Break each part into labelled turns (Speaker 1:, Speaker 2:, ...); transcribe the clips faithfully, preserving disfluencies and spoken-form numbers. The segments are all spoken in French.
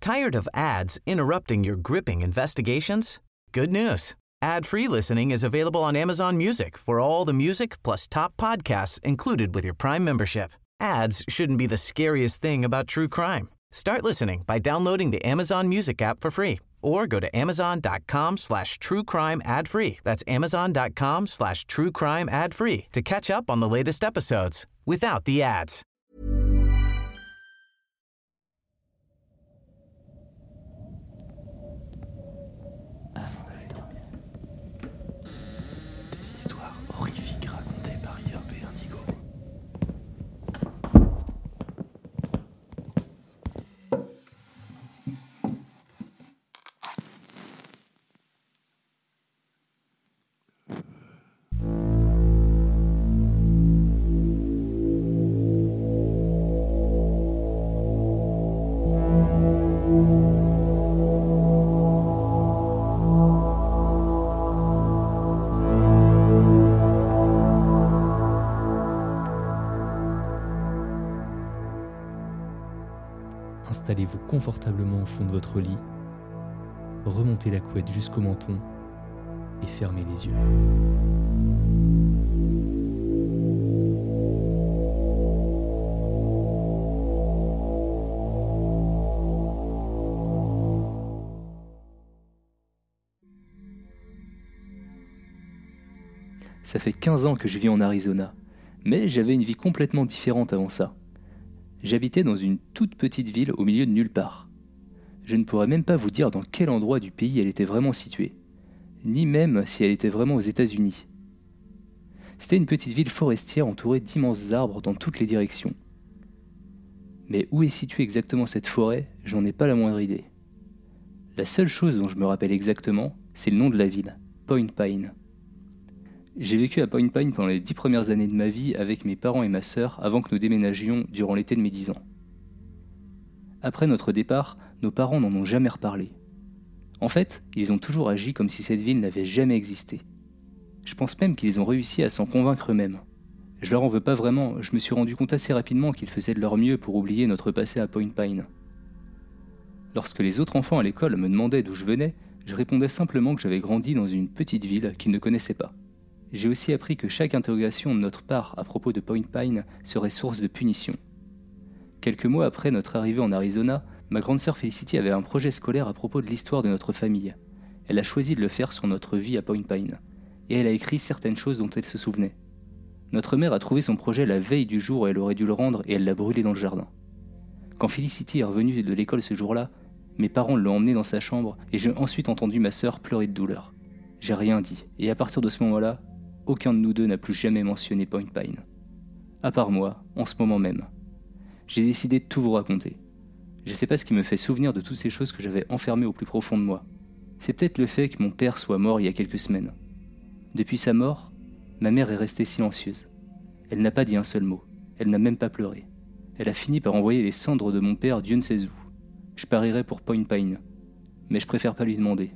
Speaker 1: Tired of ads interrupting your gripping investigations? Good news. Ad-free listening is available on Amazon Music for all the music plus top podcasts included with your Prime membership. Ads shouldn't be the scariest thing about true crime. Start listening by downloading the Amazon Music app for free or go to amazon.com slash true crime ad free. That's amazon.com slash true crime ad free to catch up on the latest episodes without the ads.
Speaker 2: Avant d'aller dormir, des histoires horrifiques racontées par Yerb et Indigo.
Speaker 3: Installez-vous confortablement au fond de votre lit, remontez la couette jusqu'au menton et fermez les yeux. Ça fait quinze ans que je vis en Arizona, mais j'avais une vie complètement différente avant ça. J'habitais dans une toute petite ville au milieu de nulle part. Je ne pourrais même pas vous dire dans quel endroit du pays elle était vraiment située, ni même si elle était vraiment aux États-Unis. C'était une petite ville forestière entourée d'immenses arbres dans toutes les directions. Mais où est située exactement cette forêt, j'en ai pas la moindre idée. La seule chose dont je me rappelle exactement, c'est le nom de la ville, Point Pine. J'ai vécu à Point Pine pendant les dix premières années de ma vie avec mes parents et ma sœur avant que nous déménagions durant l'été de mes dix ans. Après notre départ, nos parents n'en ont jamais reparlé. En fait, ils ont toujours agi comme si cette ville n'avait jamais existé. Je pense même qu'ils ont réussi à s'en convaincre eux-mêmes. Je leur en veux pas vraiment, je me suis rendu compte assez rapidement qu'ils faisaient de leur mieux pour oublier notre passé à Point Pine. Lorsque les autres enfants à l'école me demandaient d'où je venais, je répondais simplement que j'avais grandi dans une petite ville qu'ils ne connaissaient pas. J'ai aussi appris que chaque interrogation de notre part à propos de Point Pine serait source de punition. Quelques mois après notre arrivée en Arizona, ma grande sœur Felicity avait un projet scolaire à propos de l'histoire de notre famille. Elle a choisi de le faire sur notre vie à Point Pine, et elle a écrit certaines choses dont elle se souvenait. Notre mère a trouvé son projet la veille du jour où elle aurait dû le rendre et elle l'a brûlé dans le jardin. Quand Felicity est revenue de l'école ce jour-là, mes parents l'ont emmenée dans sa chambre et j'ai ensuite entendu ma sœur pleurer de douleur. J'ai rien dit, et à partir de ce moment-là, aucun de nous deux n'a plus jamais mentionné Point Pine. À part moi, en ce moment même. J'ai décidé de tout vous raconter. Je sais pas ce qui me fait souvenir de toutes ces choses que j'avais enfermées au plus profond de moi. C'est peut-être le fait que mon père soit mort il y a quelques semaines. Depuis sa mort, ma mère est restée silencieuse. Elle n'a pas dit un seul mot. Elle n'a même pas pleuré. Elle a fini par envoyer les cendres de mon père Dieu ne sait où. Je parierais pour Point Pine, mais je préfère pas lui demander.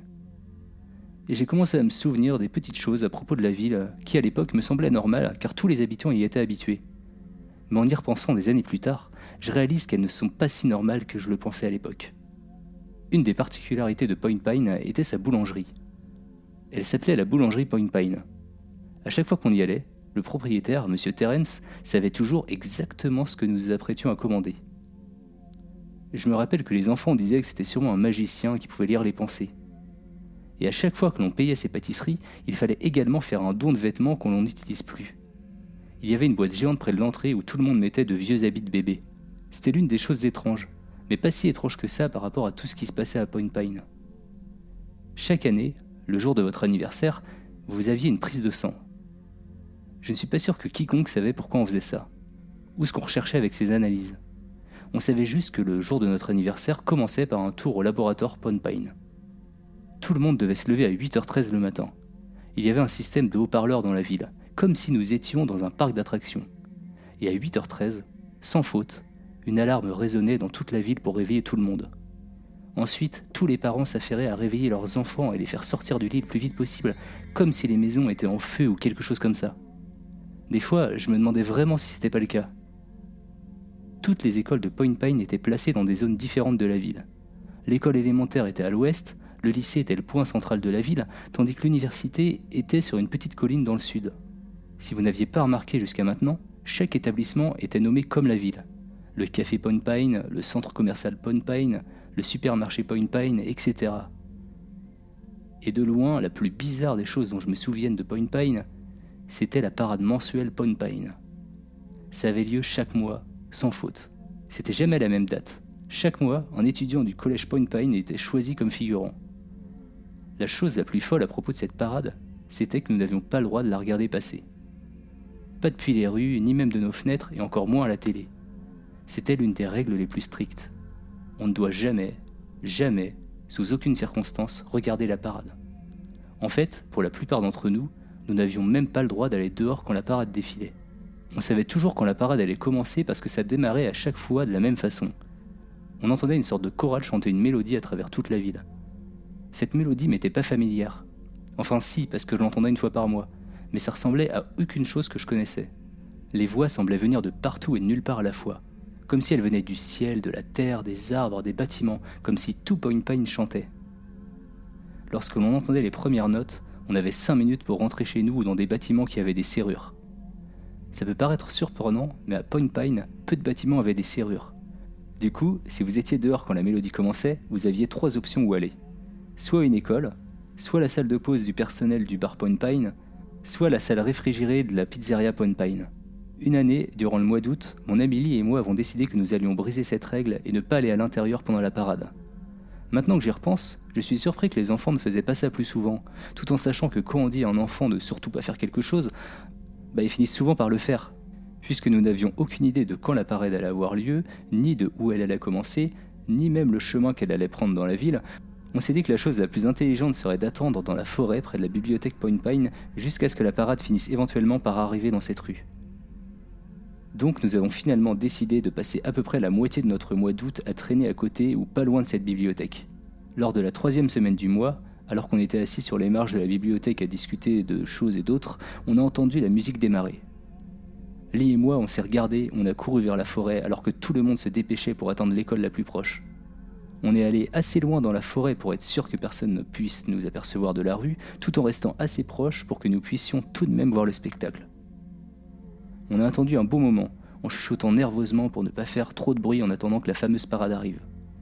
Speaker 3: Et j'ai commencé à me souvenir des petites choses à propos de la ville qui à l'époque me semblaient normales car tous les habitants y étaient habitués. Mais en y repensant des années plus tard, je réalise qu'elles ne sont pas si normales que je le pensais à l'époque. Une des particularités de Point Pine était sa boulangerie. Elle s'appelait la boulangerie Point Pine. À chaque fois qu'on y allait, le propriétaire, M. Terence, savait toujours exactement ce que nous nous apprêtions à commander. Je me rappelle que les enfants disaient que c'était sûrement un magicien qui pouvait lire les pensées. Et à chaque fois que l'on payait ses pâtisseries, il fallait également faire un don de vêtements qu'on n'utilise plus. Il y avait une boîte géante près de l'entrée où tout le monde mettait de vieux habits de bébé. C'était l'une des choses étranges, mais pas si étrange que ça par rapport à tout ce qui se passait à Point Pine. Chaque année, le jour de votre anniversaire, vous aviez une prise de sang. Je ne suis pas sûr que quiconque savait pourquoi on faisait ça, ou ce qu'on recherchait avec ces analyses. On savait juste que le jour de notre anniversaire commençait par un tour au laboratoire Point Pine. Tout le monde devait se lever à huit heures treize le matin. Il y avait un système de haut-parleurs dans la ville, comme si nous étions dans un parc d'attractions. Et à huit heures treize, sans faute, une alarme résonnait dans toute la ville pour réveiller tout le monde. Ensuite, tous les parents s'affairaient à réveiller leurs enfants et les faire sortir du lit le plus vite possible, comme si les maisons étaient en feu ou quelque chose comme ça. Des fois, je me demandais vraiment si c'était pas le cas. Toutes les écoles de Point Pine étaient placées dans des zones différentes de la ville. L'école élémentaire était à l'ouest, le lycée était le point central de la ville, tandis que l'université était sur une petite colline dans le sud. Si vous n'aviez pas remarqué jusqu'à maintenant, chaque établissement était nommé comme la ville. Le café Point Pine, le centre commercial Point Pine, le supermarché Point Pine, et cetera. Et de loin, la plus bizarre des choses dont je me souvienne de Point Pine, c'était la parade mensuelle Point Pine. Ça avait lieu chaque mois, sans faute. C'était jamais la même date. Chaque mois, un étudiant du collège Point Pine était choisi comme figurant. La chose la plus folle à propos de cette parade, c'était que nous n'avions pas le droit de la regarder passer. Pas depuis les rues, ni même de nos fenêtres, et encore moins à la télé. C'était l'une des règles les plus strictes. On ne doit jamais, jamais, sous aucune circonstance, regarder la parade. En fait, pour la plupart d'entre nous, nous n'avions même pas le droit d'aller dehors quand la parade défilait. On savait toujours quand la parade allait commencer parce que ça démarrait à chaque fois de la même façon. On entendait une sorte de chorale chanter une mélodie à travers toute la ville. Cette mélodie m'était pas familière. Enfin si, parce que je l'entendais une fois par mois, mais ça ressemblait à aucune chose que je connaissais. Les voix semblaient venir de partout et de nulle part à la fois, comme si elles venaient du ciel, de la terre, des arbres, des bâtiments, comme si tout Point Pine chantait. Lorsque l'on entendait les premières notes, on avait cinq minutes pour rentrer chez nous ou dans des bâtiments qui avaient des serrures. Ça peut paraître surprenant, mais à Point Pine, peu de bâtiments avaient des serrures. Du coup, si vous étiez dehors quand la mélodie commençait, vous aviez trois options où aller. Soit une école, soit la salle de pause du personnel du bar Point Pine, soit la salle réfrigérée de la pizzeria Point Pine. Une année, durant le mois d'août, mon ami Lee et moi avons décidé que nous allions briser cette règle et ne pas aller à l'intérieur pendant la parade. Maintenant que j'y repense, je suis surpris que les enfants ne faisaient pas ça plus souvent, tout en sachant que quand on dit à un enfant de surtout pas faire quelque chose, bah ils finissent souvent par le faire. Puisque nous n'avions aucune idée de quand la parade allait avoir lieu, ni de où elle allait commencer, ni même le chemin qu'elle allait prendre dans la ville, on s'est dit que la chose la plus intelligente serait d'attendre dans la forêt près de la bibliothèque Point Pine jusqu'à ce que la parade finisse éventuellement par arriver dans cette rue. Donc nous avons finalement décidé de passer à peu près la moitié de notre mois d'août à traîner à côté ou pas loin de cette bibliothèque. Lors de la troisième semaine du mois, alors qu'on était assis sur les marges de la bibliothèque à discuter de choses et d'autres, on a entendu la musique démarrer. Lee et moi, on s'est regardés, on a couru vers la forêt alors que tout le monde se dépêchait pour attendre l'école la plus proche. On est allé assez loin dans la forêt pour être sûr que personne ne puisse nous apercevoir de la rue, tout en restant assez proche pour que nous puissions tout de même voir le spectacle. On a attendu un bon moment, en chuchotant nerveusement pour ne pas faire trop de bruit en attendant que la fameuse parade arrive.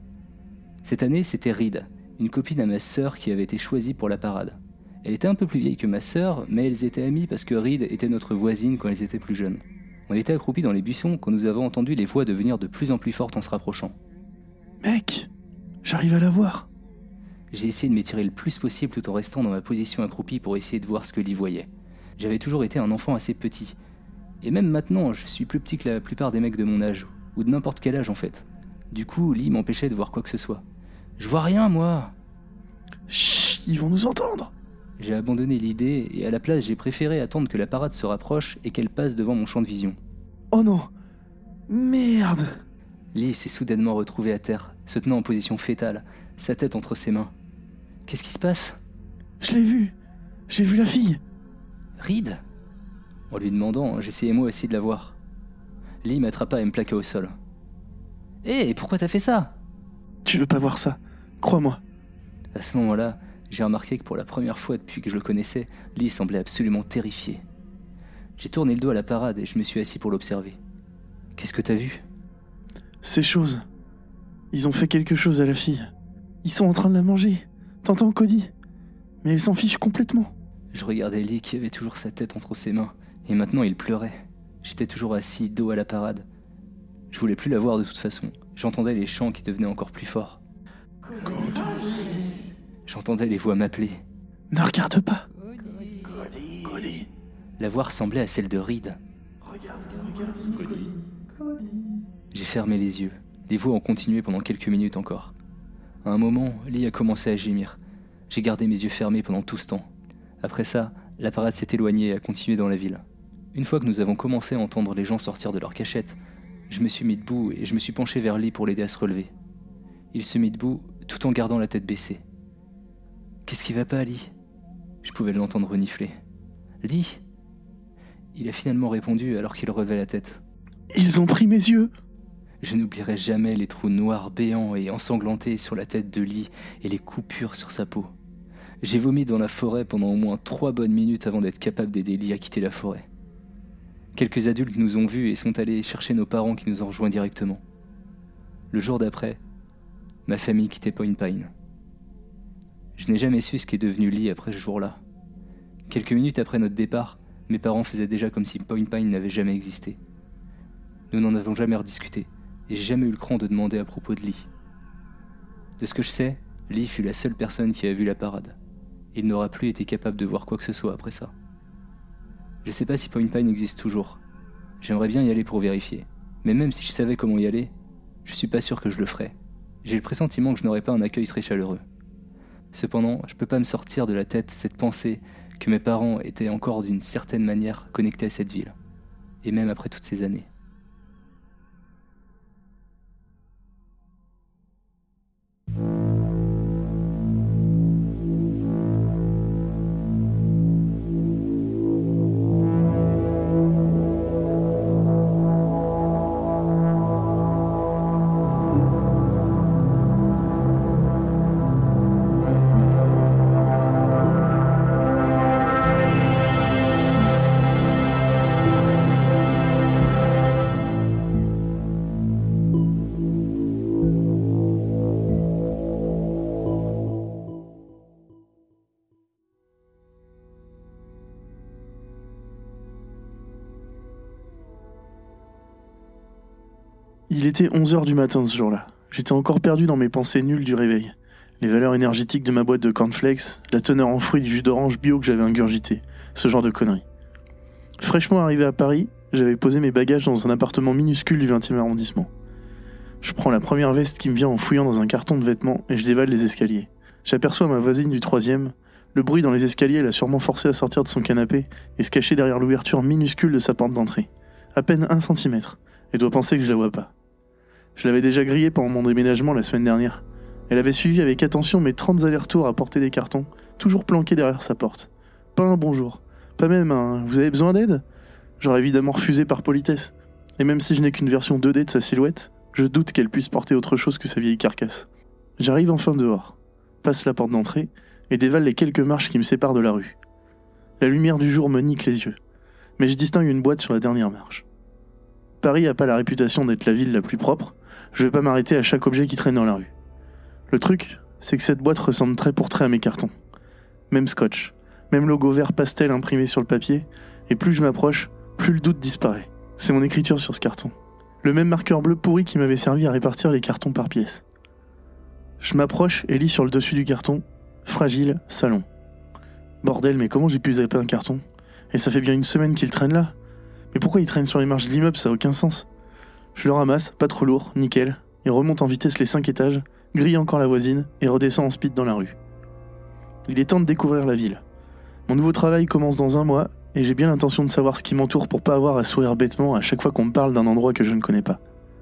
Speaker 3: Cette année, c'était Reed, une copine à ma sœur qui avait été choisie pour la parade. Elle était un peu plus vieille que ma sœur, mais elles étaient amies parce que Reed était notre voisine quand elles étaient plus jeunes. On était accroupis dans les buissons quand nous avons entendu les voix devenir de plus en plus fortes en se rapprochant.
Speaker 2: « Mec, j'arrive à la voir !»
Speaker 3: J'ai essayé de m'étirer le plus possible tout en restant dans ma position accroupie pour essayer de voir ce que Lee voyait. J'avais toujours été un enfant assez petit. Et même maintenant, je suis plus petit que la plupart des mecs de mon âge, ou de n'importe quel âge en fait. Du coup, Lee m'empêchait de voir quoi que ce soit. « Je vois rien, moi !»
Speaker 2: Chut, ils vont nous entendre.
Speaker 3: J'ai abandonné l'idée et à la place, j'ai préféré attendre que la parade se rapproche et qu'elle passe devant mon champ de vision.
Speaker 2: Oh non! Merde!
Speaker 3: Lee s'est soudainement retrouvé à terre, se tenant en position fétale, sa tête entre ses mains. Qu'est-ce qui se passe?
Speaker 2: Je l'ai vu! J'ai vu la fille!
Speaker 3: Reed? En lui demandant, j'essayais moi aussi de la voir. Lee m'attrapa et me plaqua au sol. Hé, hey, pourquoi t'as fait ça?
Speaker 2: Tu veux pas voir ça? Crois-moi.
Speaker 3: À ce moment-là, j'ai remarqué que pour la première fois depuis que je le connaissais, Lee semblait absolument terrifié. J'ai tourné le dos à la parade et je me suis assis pour l'observer. Qu'est-ce que t'as vu?
Speaker 2: Ces choses. Ils ont fait quelque chose à la fille. Ils sont en train de la manger. T'entends, Cody? Mais elle s'en fiche complètement.
Speaker 3: Je regardais Lee qui avait toujours sa tête entre ses mains, et maintenant il pleurait. J'étais toujours assis, dos à la parade. Je voulais plus la voir de toute façon. J'entendais les chants qui devenaient encore plus forts.
Speaker 2: Cody.
Speaker 3: J'entendais les voix m'appeler.
Speaker 2: Ne regarde pas. Cody. Cody.
Speaker 3: La voix ressemblait à celle de Reed.
Speaker 2: Regarde, regarde, Cody. Cody.
Speaker 3: J'ai fermé les yeux. Les voix ont continué pendant quelques minutes encore. À un moment, Lee a commencé à gémir. J'ai gardé mes yeux fermés pendant tout ce temps. Après ça, la parade s'est éloignée et a continué dans la ville. Une fois que nous avons commencé à entendre les gens sortir de leur cachette, je me suis mis debout et je me suis penché vers Lee pour l'aider à se relever. Il se mit debout tout en gardant la tête baissée. « Qu'est-ce qui va pas, Lee ?» Je pouvais l'entendre renifler. « Lee ?» Il a finalement répondu alors qu'il relevait la tête.
Speaker 2: « Ils ont pris mes yeux !»
Speaker 3: Je n'oublierai jamais les trous noirs béants et ensanglantés sur la tête de Lee et les coupures sur sa peau. J'ai vomi dans la forêt pendant au moins trois bonnes minutes avant d'être capable d'aider Lee à quitter la forêt. Quelques adultes nous ont vus et sont allés chercher nos parents qui nous ont rejoints directement. Le jour d'après, ma famille quittait Point Pine. Je n'ai jamais su ce qu'est devenu Lee après ce jour-là. Quelques minutes après notre départ, mes parents faisaient déjà comme si Point Pine n'avait jamais existé. Nous n'en avons jamais rediscuté, et j'ai jamais eu le cran de demander à propos de Lee. De ce que je sais, Lee fut la seule personne qui a vu la parade. Il n'aura plus été capable de voir quoi que ce soit après ça. Je sais pas si Point Pine existe toujours. J'aimerais bien y aller pour vérifier. Mais même si je savais comment y aller, je suis pas sûr que je le ferais. J'ai le pressentiment que je n'aurais pas un accueil très chaleureux. Cependant, je peux pas me sortir de la tête cette pensée que mes parents étaient encore d'une certaine manière connectés à cette ville. Et même après toutes ces années.
Speaker 2: Il était onze heures du matin ce jour-là. J'étais encore perdu dans mes pensées nulles du réveil. Les valeurs énergétiques de ma boîte de cornflakes, la teneur en fruits du jus d'orange bio que j'avais ingurgité, ce genre de conneries. Fraîchement arrivé à Paris, j'avais posé mes bagages dans un appartement minuscule du vingtième arrondissement. Je prends la première veste qui me vient en fouillant dans un carton de vêtements et je dévale les escaliers. J'aperçois ma voisine du troisième. Le bruit dans les escaliers l'a sûrement forcé à sortir de son canapé et se cacher derrière l'ouverture minuscule de sa porte d'entrée. À peine un centimètre. Elle doit penser que je la vois pas. Je l'avais déjà grillée pendant mon déménagement la semaine dernière. Elle avait suivi avec attention mes trente allers-retours à porter des cartons, toujours planqués derrière sa porte. Pas un bonjour, pas même un « vous avez besoin d'aide ?» J'aurais évidemment refusé par politesse. Et même si je n'ai qu'une version deux D de sa silhouette, je doute qu'elle puisse porter autre chose que sa vieille carcasse. J'arrive enfin dehors, passe la porte d'entrée et dévale les quelques marches qui me séparent de la rue. La lumière du jour me nique les yeux, mais je distingue une boîte sur la dernière marche. Paris n'a pas la réputation d'être la ville la plus propre, je vais pas m'arrêter à chaque objet qui traîne dans la rue. Le truc, c'est que cette boîte ressemble trait pour trait à mes cartons. Même scotch, même logo vert pastel imprimé sur le papier, et plus je m'approche, plus le doute disparaît. C'est mon écriture sur ce carton. Le même marqueur bleu pourri qui m'avait servi à répartir les cartons par pièce. Je m'approche et lis sur le dessus du carton « Fragile, salon ». Bordel, mais comment j'ai pu zapper un carton ? Et ça fait bien une semaine qu'il traîne là. Mais pourquoi il traîne sur les marches de l'immeuble, ça n'a aucun sens. Je le ramasse, pas trop lourd, nickel, et remonte en vitesse les cinq étages, grille encore la voisine et redescend en speed dans la rue. Il est temps de découvrir la ville. Mon nouveau travail commence dans un mois, et j'ai bien l'intention de savoir ce qui m'entoure pour pas avoir à sourire bêtement à chaque fois qu'on me parle d'un endroit que je ne connais pas.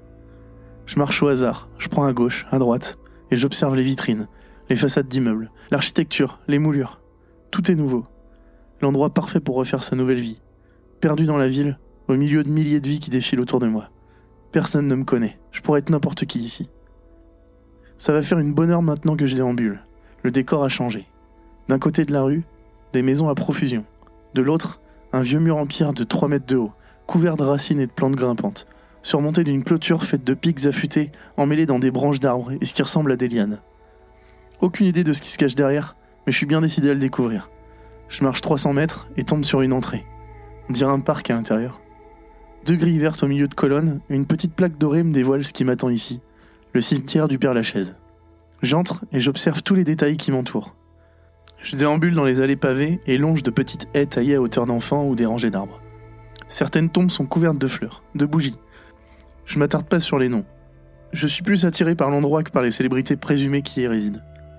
Speaker 2: Je marche au hasard, je prends à gauche, à droite, et j'observe les vitrines, les façades d'immeubles, l'architecture, les moulures. Tout est nouveau. L'endroit parfait pour refaire sa nouvelle vie. Perdu dans la ville, au milieu de milliers de vies qui défilent autour de moi. Personne ne me connaît, je pourrais être n'importe qui ici. Ça va faire une bonne heure maintenant que je déambule. Le décor a changé. D'un côté de la rue, des maisons à profusion. De l'autre, un vieux mur en pierre de trois mètres de haut, couvert de racines et de plantes grimpantes, surmonté d'une clôture faite de pics affûtés, emmêlés dans des branches d'arbres et ce qui ressemble à des lianes. Aucune idée de ce qui se cache derrière, mais je suis bien décidé à le découvrir. Je marche trois cents mètres et tombe sur une entrée. On dirait un parc à l'intérieur. Deux grilles vertes au milieu de colonnes et une petite plaque dorée me dévoile ce qui m'attend ici, le cimetière du Père-Lachaise. J'entre et j'observe tous les détails qui m'entourent. Je déambule dans les allées pavées et longe de petites haies taillées à hauteur d'enfant ou des rangées d'arbres. Certaines tombes sont couvertes de fleurs, de bougies. Je m'attarde pas sur les noms. Je suis plus attiré par l'endroit que par les célébrités présumées qui y résident.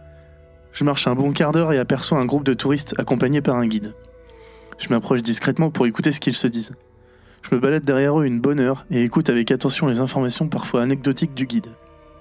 Speaker 2: Je marche un bon quart d'heure et aperçois un groupe de touristes accompagnés par un guide. Je m'approche discrètement pour écouter ce qu'ils se disent. Je me balade derrière eux une bonne heure et écoute avec attention les informations parfois anecdotiques du guide.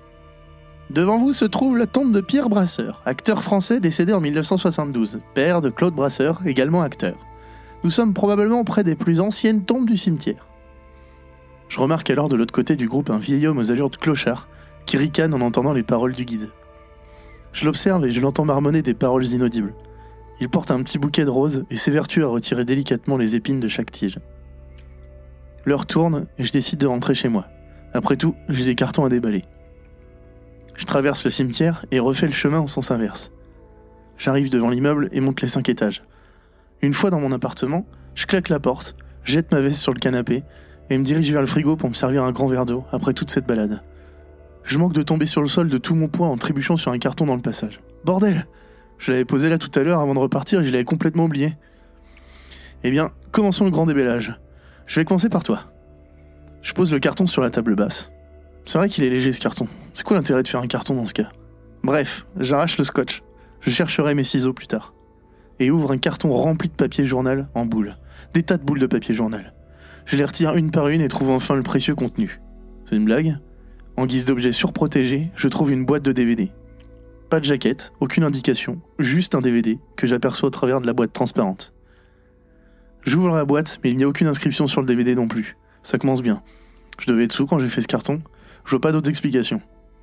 Speaker 2: Devant vous se trouve la tombe de Pierre Brasseur, acteur français décédé en mille neuf cent soixante-douze, père de Claude Brasseur, également acteur. Nous sommes probablement près des plus anciennes tombes du cimetière. Je remarque alors de l'autre côté du groupe un vieil homme aux allures de clochard qui ricane en entendant les paroles du guide. Je l'observe et je l'entends marmonner des paroles inaudibles. Il porte un petit bouquet de roses et s'évertue à retirer délicatement les épines de chaque tige. L'heure tourne et je décide de rentrer chez moi. Après tout, j'ai des cartons à déballer. Je traverse le cimetière et refais le chemin en sens inverse. J'arrive devant l'immeuble et monte les cinq étages. Une fois dans mon appartement, je claque la porte, jette ma veste sur le canapé et me dirige vers le frigo pour me servir un grand verre d'eau après toute cette balade. Je manque de tomber sur le sol de tout mon poids en trébuchant sur un carton dans le passage. Bordel! Je l'avais posé là tout à l'heure avant de repartir et je l'avais complètement oublié. Eh bien, commençons le grand débellage. Je vais commencer par toi. Je pose le carton sur la table basse. C'est vrai qu'il est léger ce carton. C'est quoi l'intérêt de faire un carton dans ce cas? Bref, j'arrache le scotch. Je chercherai mes ciseaux plus tard. Et ouvre un carton rempli de papier journal en boules. Des tas de boules de papier journal. Je les retire une par une et trouve enfin le précieux contenu. C'est une blague? En guise d'objet surprotégé, je trouve une boîte de D V D. Pas de jaquette, aucune indication, juste un D V D que j'aperçois au travers de la boîte transparente. J'ouvre la boîte, mais il n'y a aucune inscription sur le D V D non plus. Ça commence bien. Je devais être sous quand j'ai fait ce carton. Je vois pas d'autres explications.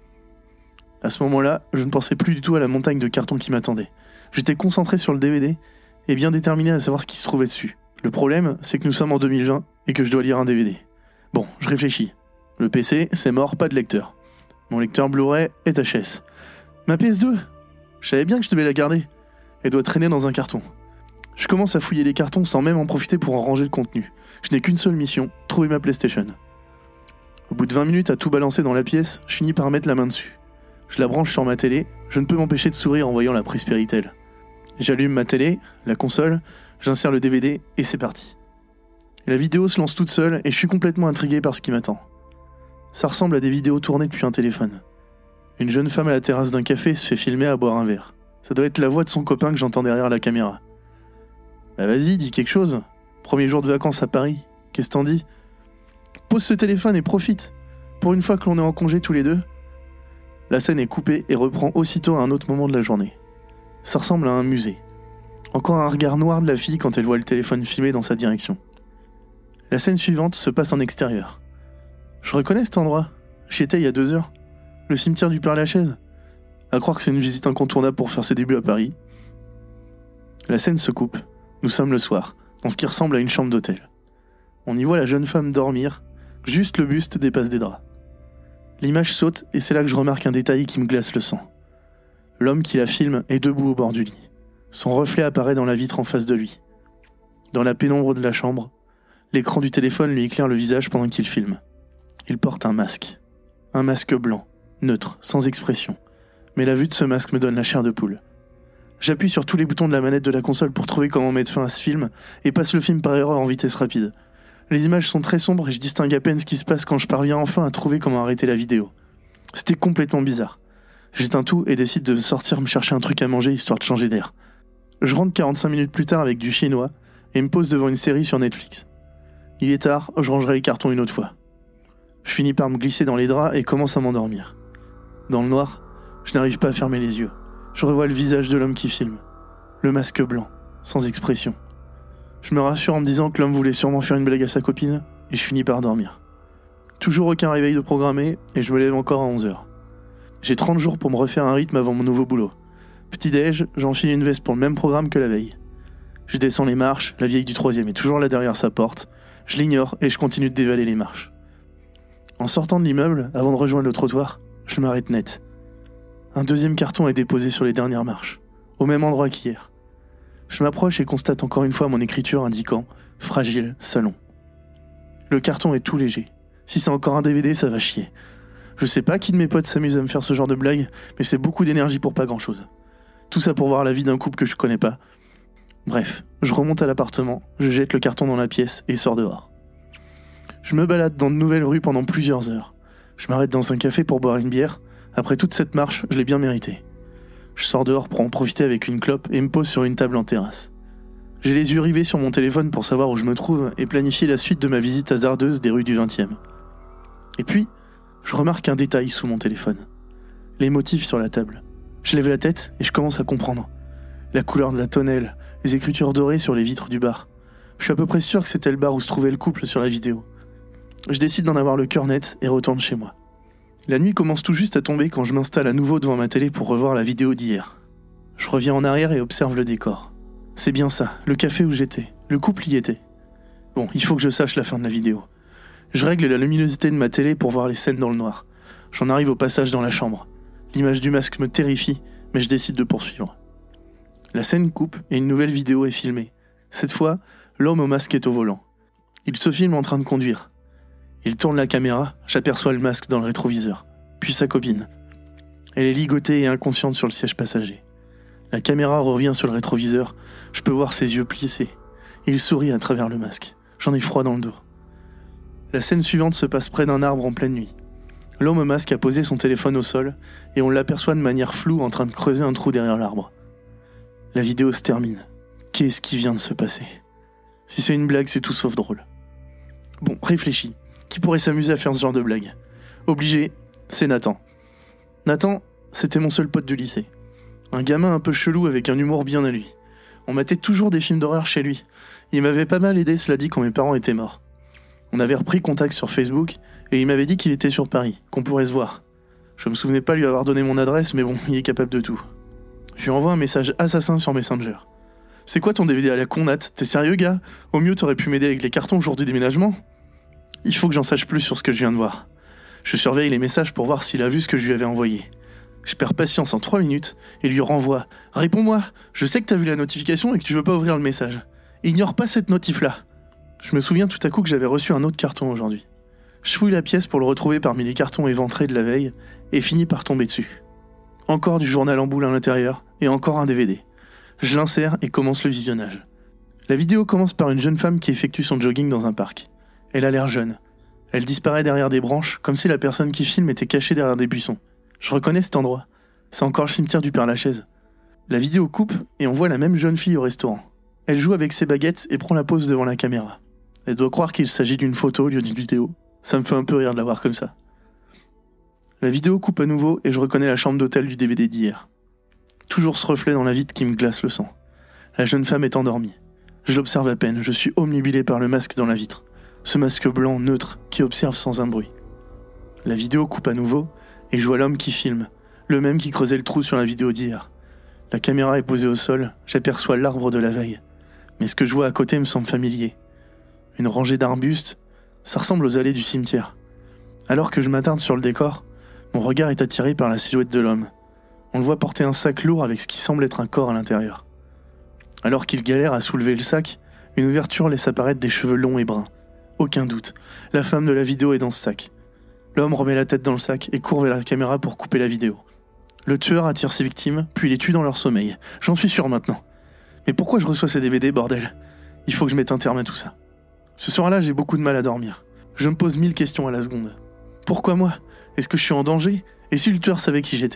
Speaker 2: À ce moment-là, je ne pensais plus du tout à la montagne de cartons qui m'attendait. J'étais concentré sur le D V D et bien déterminé à savoir ce qui se trouvait dessus. Le problème, c'est que nous sommes en deux mille vingt et que je dois lire un D V D. Bon, je réfléchis. Le P C, c'est mort, pas de lecteur. Mon lecteur Blu-ray est H S. Ma P S deux, je savais bien que je devais la garder. Elle doit traîner dans un carton. Je commence à fouiller les cartons sans même en profiter pour en ranger le contenu. Je n'ai qu'une seule mission, trouver ma PlayStation. Au bout de vingt minutes à tout balancer dans la pièce, je finis par mettre la main dessus. Je la branche sur ma télé, je ne peux m'empêcher de sourire en voyant la Prosperitel. J'allume ma télé, la console, j'insère le D V D et c'est parti. La vidéo se lance toute seule et je suis complètement intrigué par ce qui m'attend. Ça ressemble à des vidéos tournées depuis un téléphone. Une jeune femme à la terrasse d'un café se fait filmer à boire un verre. Ça doit être la voix de son copain que j'entends derrière la caméra. Bah vas-y, dis quelque chose. Premier jour de vacances à Paris, qu'est-ce t'en dis? Pose ce téléphone et profite. Pour une fois que l'on est en congé tous les deux. La scène est coupée et reprend aussitôt à un autre moment de la journée. Ça ressemble à un musée. Encore un regard noir de la fille quand elle voit le téléphone filmé dans sa direction. La scène suivante se passe en extérieur. Je reconnais cet endroit. J'y étais il y a deux heures. Le cimetière du Père-Lachaise. À croire que c'est une visite incontournable pour faire ses débuts à Paris. La scène se coupe. Nous sommes le soir, dans ce qui ressemble à une chambre d'hôtel. On y voit la jeune femme dormir. Juste le buste dépasse des draps. L'image saute et c'est là que je remarque un détail qui me glace le sang. L'homme qui la filme est debout au bord du lit. Son reflet apparaît dans la vitre en face de lui. Dans la pénombre de la chambre, l'écran du téléphone lui éclaire le visage pendant qu'il filme. Il porte un masque. Un masque blanc, neutre, sans expression. Mais la vue de ce masque me donne la chair de poule. J'appuie sur tous les boutons de la manette de la console pour trouver comment mettre fin à ce film et passe le film par erreur en vitesse rapide. Les images sont très sombres et je distingue à peine ce qui se passe quand je parviens enfin à trouver comment arrêter la vidéo. C'était complètement bizarre. J'éteins tout et décide de sortir me chercher un truc à manger histoire de changer d'air. Je rentre quarante-cinq minutes plus tard avec du chinois et me pose devant une série sur Netflix. Il est tard, je rangerai les cartons une autre fois. Je finis par me glisser dans les draps et commence à m'endormir. Dans le noir, je n'arrive pas à fermer les yeux. Je revois le visage de l'homme qui filme. Le masque blanc, sans expression. Je me rassure en me disant que l'homme voulait sûrement faire une blague à sa copine et je finis par dormir. Toujours aucun réveil de programmé et je me lève encore à onze heures. J'ai trente jours pour me refaire un rythme avant mon nouveau boulot. Petit-déj, j'enfile une veste pour le même programme que la veille. Je descends les marches, la vieille du troisième est toujours là derrière sa porte. Je l'ignore et je continue de dévaler les marches. En sortant de l'immeuble, avant de rejoindre le trottoir, je m'arrête net. Un deuxième carton est déposé sur les dernières marches, au même endroit qu'hier. Je m'approche et constate encore une fois mon écriture indiquant « Fragile, salon ». Le carton est tout léger. Si c'est encore un D V D, ça va chier. Je sais pas qui de mes potes s'amuse à me faire ce genre de blague, mais c'est beaucoup d'énergie pour pas grand-chose. Tout ça pour voir la vie d'un couple que je connais pas. Bref, je remonte à l'appartement, je jette le carton dans la pièce et sors dehors. Je me balade dans de nouvelles rues pendant plusieurs heures. Je m'arrête dans un café pour boire une bière. Après toute cette marche, je l'ai bien mérité. Je sors dehors pour en profiter avec une clope et me pose sur une table en terrasse. J'ai les yeux rivés sur mon téléphone pour savoir où je me trouve et planifier la suite de ma visite hasardeuse des rues du vingtième. Et puis, je remarque un détail sous mon téléphone. Les motifs sur la table. Je lève la tête et je commence à comprendre. La couleur de la tonnelle, les écritures dorées sur les vitres du bar. Je suis à peu près sûr que c'était le bar où se trouvait le couple sur la vidéo. Je décide d'en avoir le cœur net et retourne chez moi. La nuit commence tout juste à tomber quand je m'installe à nouveau devant ma télé pour revoir la vidéo d'hier. Je reviens en arrière et observe le décor. C'est bien ça, le café où j'étais, le couple y était. Bon, il faut que je sache la fin de la vidéo. Je règle la luminosité de ma télé pour voir les scènes dans le noir. J'en arrive au passage dans la chambre. L'image du masque me terrifie, mais je décide de poursuivre. La scène coupe et une nouvelle vidéo est filmée. Cette fois, l'homme au masque est au volant. Il se filme en train de conduire. Il tourne la caméra, j'aperçois le masque dans le rétroviseur. Puis sa copine. Elle est ligotée et inconsciente sur le siège passager. La caméra revient sur le rétroviseur, je peux voir ses yeux plissés. Il sourit à travers le masque. J'en ai froid dans le dos. La scène suivante se passe près d'un arbre en pleine nuit. L'homme au masque a posé son téléphone au sol et on l'aperçoit de manière floue en train de creuser un trou derrière l'arbre. La vidéo se termine. Qu'est-ce qui vient de se passer ? Si c'est une blague, c'est tout sauf drôle. Bon, réfléchis. Qui pourrait s'amuser à faire ce genre de blague ? Obligé, c'est Nathan. Nathan, c'était mon seul pote du lycée. Un gamin un peu chelou avec un humour bien à lui. On matait toujours des films d'horreur chez lui. Il m'avait pas mal aidé, cela dit, quand mes parents étaient morts. On avait repris contact sur Facebook et il m'avait dit qu'il était sur Paris, qu'on pourrait se voir. Je me souvenais pas lui avoir donné mon adresse, mais bon, il est capable de tout. Je lui envoie un message assassin sur Messenger. C'est quoi ton D V D à la con, Nat ? T'es sérieux, gars ? Au mieux, t'aurais pu m'aider avec les cartons le jour du déménagement ? Il faut que j'en sache plus sur ce que je viens de voir. Je surveille les messages pour voir s'il a vu ce que je lui avais envoyé. Je perds patience en trois minutes et lui renvoie « Réponds-moi, je sais que t'as vu la notification et que tu veux pas ouvrir le message. Ignore pas cette notif-là. » Je me souviens tout à coup que j'avais reçu un autre carton aujourd'hui. Je fouille la pièce pour le retrouver parmi les cartons éventrés de la veille et finis par tomber dessus. Encore du journal en boule à l'intérieur et encore un D V D. Je l'insère et commence le visionnage. La vidéo commence par une jeune femme qui effectue son jogging dans un parc. Elle a l'air jeune. Elle disparaît derrière des branches, comme si la personne qui filme était cachée derrière des buissons. Je reconnais cet endroit. C'est encore le cimetière du Père-Lachaise. La vidéo coupe et on voit la même jeune fille au restaurant. Elle joue avec ses baguettes et prend la pose devant la caméra. Elle doit croire qu'il s'agit d'une photo au lieu d'une vidéo. Ça me fait un peu rire de la voir comme ça. La vidéo coupe à nouveau et je reconnais la chambre d'hôtel du D V D d'hier. Toujours ce reflet dans la vitre qui me glace le sang. La jeune femme est endormie. Je l'observe à peine, je suis omnubilé par le masque dans la vitre. Ce masque blanc neutre qui observe sans un bruit. La vidéo coupe à nouveau et je vois l'homme qui filme, le même qui creusait le trou sur la vidéo d'hier. La caméra est posée au sol, j'aperçois l'arbre de la veille. Mais ce que je vois à côté me semble familier. Une rangée d'arbustes, ça ressemble aux allées du cimetière. Alors que je m'attarde sur le décor, mon regard est attiré par la silhouette de l'homme. On le voit porter un sac lourd avec ce qui semble être un corps à l'intérieur. Alors qu'il galère à soulever le sac, une ouverture laisse apparaître des cheveux longs et bruns. Aucun doute, la femme de la vidéo est dans ce sac. L'homme remet la tête dans le sac et court vers la caméra pour couper la vidéo. Le tueur attire ses victimes, puis les tue dans leur sommeil. J'en suis sûr maintenant. Mais pourquoi je reçois ces D V D, bordel ? Il faut que je mette un terme à tout ça. Ce soir-là, j'ai beaucoup de mal à dormir. Je me pose mille questions à la seconde. Pourquoi moi ? Est-ce que je suis en danger ? Et si le tueur savait qui j'étais ?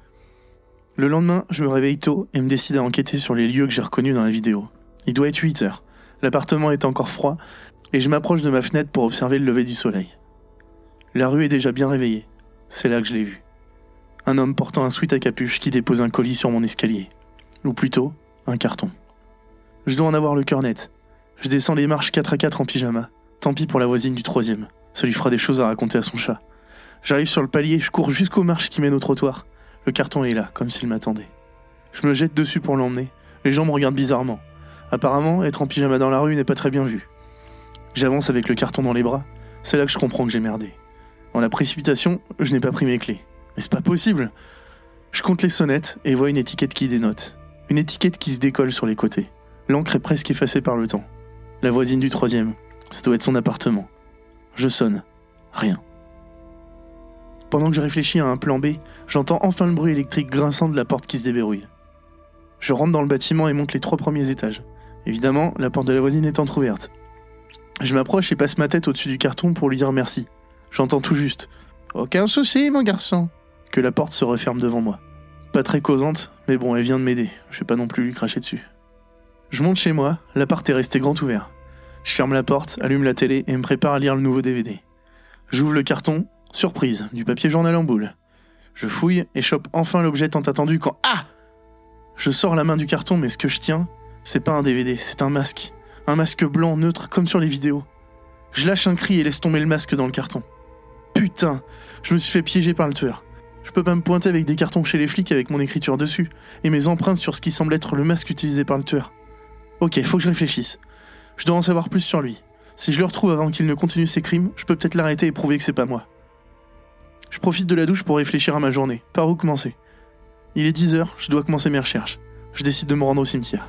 Speaker 2: Le lendemain, je me réveille tôt et me décide à enquêter sur les lieux que j'ai reconnus dans la vidéo. Il doit être huit heures. L'appartement est encore froid et je m'approche de ma fenêtre pour observer le lever du soleil. La rue est déjà bien réveillée. C'est là que je l'ai vu. Un homme portant un sweat à capuche qui dépose un colis sur mon escalier. Ou plutôt, un carton. Je dois en avoir le cœur net. Je descends les marches quatre à quatre en pyjama. Tant pis pour la voisine du troisième. Ça lui fera des choses à raconter à son chat. J'arrive sur le palier, je cours jusqu'aux marches qui mènent au trottoir. Le carton est là, comme s'il m'attendait. Je me jette dessus pour l'emmener. Les gens me regardent bizarrement. Apparemment, être en pyjama dans la rue n'est pas très bien vu. J'avance avec le carton dans les bras. C'est là que je comprends que j'ai merdé. Dans la précipitation, je n'ai pas pris mes clés. Mais c'est pas possible. Je compte les sonnettes et vois une étiquette qui dénote. Une étiquette qui se décolle sur les côtés. L'encre est presque effacée par le temps. La voisine du troisième. Ça doit être son appartement. Je sonne. Rien. Pendant que je réfléchis à un plan B, j'entends enfin le bruit électrique grinçant de la porte qui se déverrouille. Je rentre dans le bâtiment et monte les trois premiers étages. Évidemment, la porte de la voisine est entrouverte. Je m'approche et passe ma tête au-dessus du carton pour lui dire merci. J'entends tout juste « Aucun souci, mon garçon !» que la porte se referme devant moi. Pas très causante, mais bon, elle vient de m'aider. Je vais pas non plus lui cracher dessus. Je monte chez moi, l'appart est resté grand ouvert. Je ferme la porte, allume la télé et me prépare à lire le nouveau D V D. J'ouvre le carton, surprise, du papier journal en boule. Je fouille et chope enfin l'objet tant attendu quand... Ah ! Je sors la main du carton, mais ce que je tiens, c'est pas un D V D, c'est un masque. Un masque blanc neutre comme sur les vidéos. Je lâche un cri et laisse tomber le masque dans le carton. Putain, je me suis fait piéger par le tueur. Je peux pas me pointer avec des cartons chez les flics avec mon écriture dessus, et mes empreintes sur ce qui semble être le masque utilisé par le tueur. Ok, faut que je réfléchisse. Je dois en savoir plus sur lui. Si je le retrouve avant qu'il ne continue ses crimes, je peux peut-être l'arrêter et prouver que c'est pas moi. Je profite de la douche pour réfléchir à ma journée. Par où commencer ? Il est dix heures, je dois commencer mes recherches. Je décide de me rendre au cimetière.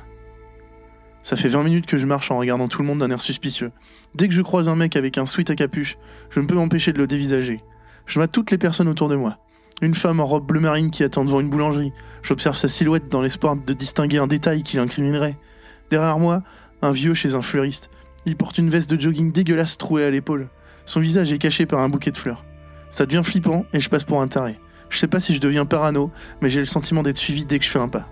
Speaker 2: Ça fait vingt minutes que je marche en regardant tout le monde d'un air suspicieux. Dès que je croise un mec avec un sweat à capuche, je ne peux m'empêcher de le dévisager. Je mate toutes les personnes autour de moi. Une femme en robe bleu marine qui attend devant une boulangerie. J'observe sa silhouette dans l'espoir de distinguer un détail qui l'incriminerait. Derrière moi, un vieux chez un fleuriste. Il porte une veste de jogging dégueulasse trouée à l'épaule. Son visage est caché par un bouquet de fleurs. Ça devient flippant et je passe pour un taré. Je sais pas si je deviens parano, mais j'ai le sentiment d'être suivi dès que je fais un pas.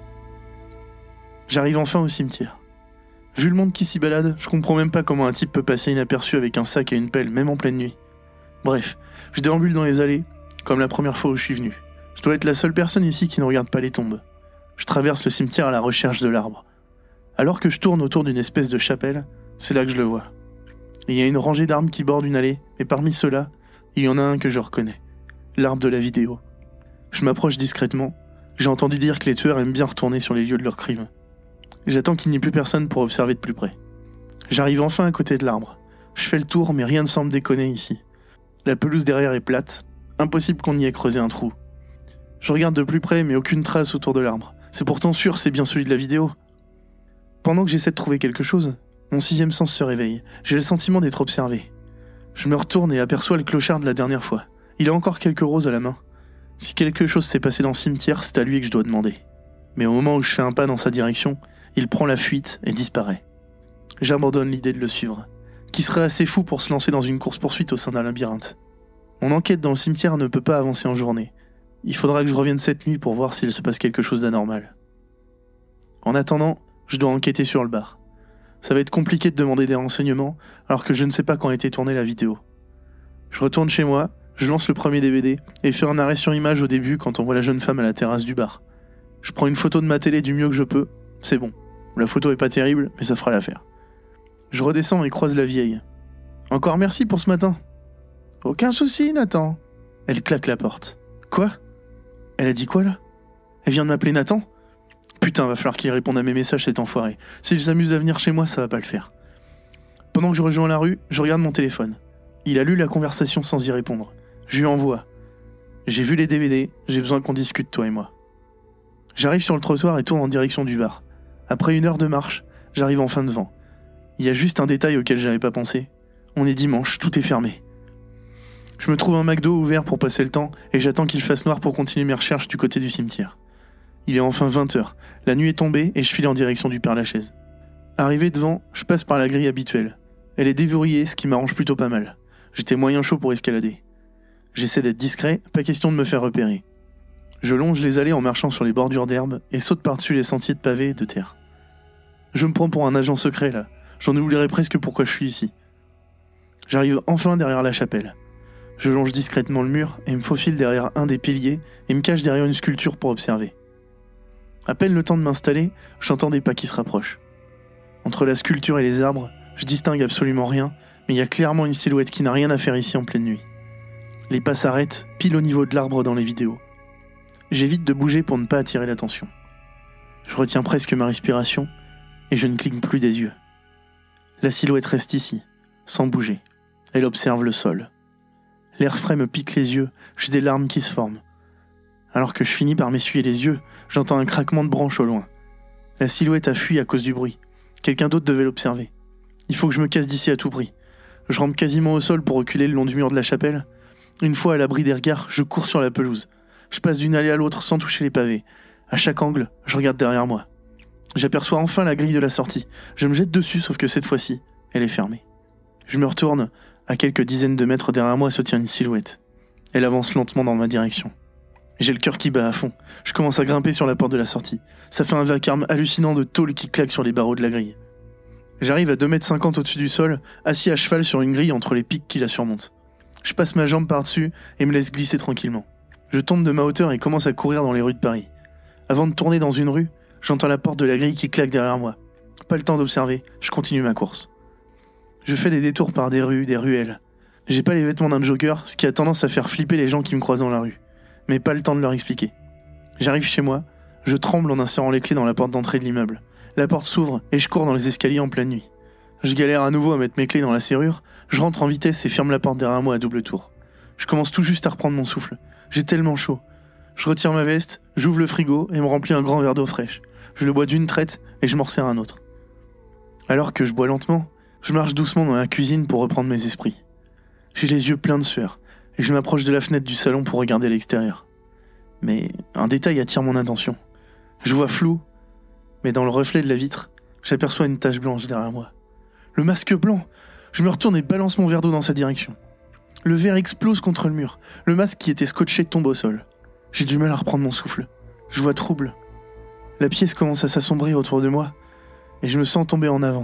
Speaker 2: J'arrive enfin au cimetière. Vu le monde qui s'y balade, je comprends même pas comment un type peut passer inaperçu avec un sac et une pelle, même en pleine nuit. Bref, je déambule dans les allées, comme la première fois où je suis venu. Je dois être la seule personne ici qui ne regarde pas les tombes. Je traverse le cimetière à la recherche de l'arbre. Alors que je tourne autour d'une espèce de chapelle, c'est là que je le vois. Il y a une rangée d'arbres qui bordent une allée, et parmi ceux-là, il y en a un que je reconnais. L'arbre de la vidéo. Je m'approche discrètement. J'ai entendu dire que les tueurs aiment bien retourner sur les lieux de leurs crimes. J'attends qu'il n'y ait plus personne pour observer de plus près. J'arrive enfin à côté de l'arbre. Je fais le tour, mais rien ne semble déconner ici. La pelouse derrière est plate. Impossible qu'on y ait creusé un trou. Je regarde de plus près, mais aucune trace autour de l'arbre. C'est pourtant sûr, c'est bien celui de la vidéo. Pendant que j'essaie de trouver quelque chose, mon sixième sens se réveille. J'ai le sentiment d'être observé. Je me retourne et aperçois le clochard de la dernière fois. Il a encore quelques roses à la main. Si quelque chose s'est passé dans le cimetière, c'est à lui que je dois demander. Mais au moment où je fais un pas dans sa direction, il prend la fuite et disparaît. J'abandonne l'idée de le suivre. Qui serait assez fou pour se lancer dans une course-poursuite au sein d'un labyrinthe. Mon enquête dans le cimetière ne peut pas avancer en journée. Il faudra que je revienne cette nuit pour voir s'il se passe quelque chose d'anormal. En attendant, je dois enquêter sur le bar. Ça va être compliqué de demander des renseignements alors que je ne sais pas quand a été tournée la vidéo. Je retourne chez moi, je lance le premier D V D et fais un arrêt sur image au début quand on voit la jeune femme à la terrasse du bar. Je prends une photo de ma télé du mieux que je peux, c'est bon. La photo est pas terrible, mais ça fera l'affaire. Je redescends et croise la vieille. Encore merci pour ce matin. Aucun souci, Nathan. Elle claque la porte. Quoi ? Elle a dit quoi là ? Elle vient de m'appeler Nathan ? Putain, va falloir qu'il réponde à mes messages, cet enfoiré. S'il s'amuse à venir chez moi, ça va pas le faire. Pendant que je rejoins la rue, je regarde mon téléphone. Il a lu la conversation sans y répondre. Je lui envoie. J'ai vu les D V D, j'ai besoin qu'on discute, toi et moi. J'arrive sur le trottoir et tourne en direction du bar. Après une heure de marche, j'arrive enfin devant. Il y a juste un détail auquel j'avais pas pensé. On est dimanche, tout est fermé. Je me trouve un McDo ouvert pour passer le temps et j'attends qu'il fasse noir pour continuer mes recherches du côté du cimetière. Il est enfin vingt heures. La nuit est tombée et je file en direction du Père-Lachaise. Arrivé devant, je passe par la grille habituelle. Elle est déverrouillée, ce qui m'arrange plutôt pas mal. J'étais moyen chaud pour escalader. J'essaie d'être discret, pas question de me faire repérer. Je longe les allées en marchant sur les bordures d'herbe et saute par-dessus les sentiers de pavés et de terre. Je me prends pour un agent secret là. J'en oublierai presque pourquoi je suis ici. J'arrive enfin derrière la chapelle. Je longe discrètement le mur et me faufile derrière un des piliers et me cache derrière une sculpture pour observer. À peine le temps de m'installer, j'entends des pas qui se rapprochent. Entre la sculpture et les arbres, je distingue absolument rien, mais il y a clairement une silhouette qui n'a rien à faire ici en pleine nuit. Les pas s'arrêtent, pile au niveau de l'arbre dans les vidéos. J'évite de bouger pour ne pas attirer l'attention. Je retiens presque ma respiration et je ne cligne plus des yeux. La silhouette reste ici, sans bouger. Elle observe le sol. L'air frais me pique les yeux, j'ai des larmes qui se forment. Alors que je finis par m'essuyer les yeux, j'entends un craquement de branches au loin. La silhouette a fui à cause du bruit. Quelqu'un d'autre devait l'observer. Il faut que je me casse d'ici à tout prix. Je rampe quasiment au sol pour reculer le long du mur de la chapelle. Une fois à l'abri des regards, je cours sur la pelouse. Je passe d'une allée à l'autre sans toucher les pavés. À chaque angle, je regarde derrière moi. J'aperçois enfin la grille de la sortie. Je me jette dessus, sauf que cette fois-ci, elle est fermée. Je me retourne. À quelques dizaines de mètres derrière moi se tient une silhouette. Elle avance lentement dans ma direction. J'ai le cœur qui bat à fond. Je commence à grimper sur la porte de la sortie. Ça fait un vacarme hallucinant de tôle qui claque sur les barreaux de la grille. J'arrive à deux mètres cinquante au-dessus du sol, assis à cheval sur une grille entre les pics qui la surmontent. Je passe ma jambe par-dessus et me laisse glisser tranquillement. Je tombe de ma hauteur et commence à courir dans les rues de Paris. Avant de tourner dans une rue, j'entends la porte de la grille qui claque derrière moi. Pas le temps d'observer, je continue ma course. Je fais des détours par des rues, des ruelles. J'ai pas les vêtements d'un joker, ce qui a tendance à faire flipper les gens qui me croisent dans la rue. Mais pas le temps de leur expliquer. J'arrive chez moi, je tremble en insérant les clés dans la porte d'entrée de l'immeuble. La porte s'ouvre et je cours dans les escaliers en pleine nuit. Je galère à nouveau à mettre mes clés dans la serrure, je rentre en vitesse et ferme la porte derrière moi à double tour. Je commence tout juste à reprendre mon souffle. J'ai tellement chaud. Je retire ma veste, j'ouvre le frigo et me remplis un grand verre d'eau fraîche. Je le bois d'une traite et je m'en resserre un autre. Alors que je bois lentement, je marche doucement dans la cuisine pour reprendre mes esprits. J'ai les yeux pleins de sueur et je m'approche de la fenêtre du salon pour regarder l'extérieur. Mais un détail attire mon attention. Je vois flou, mais dans le reflet de la vitre, j'aperçois une tache blanche derrière moi. Le masque blanc! Je me retourne et balance mon verre d'eau dans sa direction. Le verre explose contre le mur. Le masque qui était scotché tombe au sol. J'ai du mal à reprendre mon souffle. Je vois trouble. La pièce commence à s'assombrir autour de moi et je me sens tomber en avant.